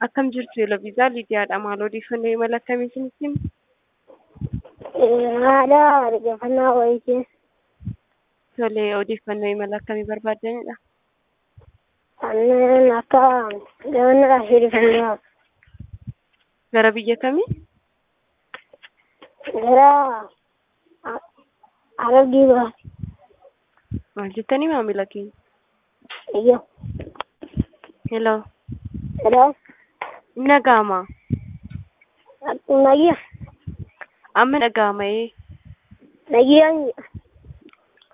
Akkam jirtu Yeloviisaa Lidiyaadha. Maal odeeffannoo imala akkamii isinitti himu? Haadha argafannaa wayitee Tolee, odeeffannoo imala akkamii barbaaddanidha? kanneen akka gamanadhaa fi rifannaa Gara biyya kamii? gara Arabdii baa Maal jettanii maamila keenya? iyyo Hello, hello inni dhaga'ama? nagiyya Amma dhaga'ama ee? nagiyyaan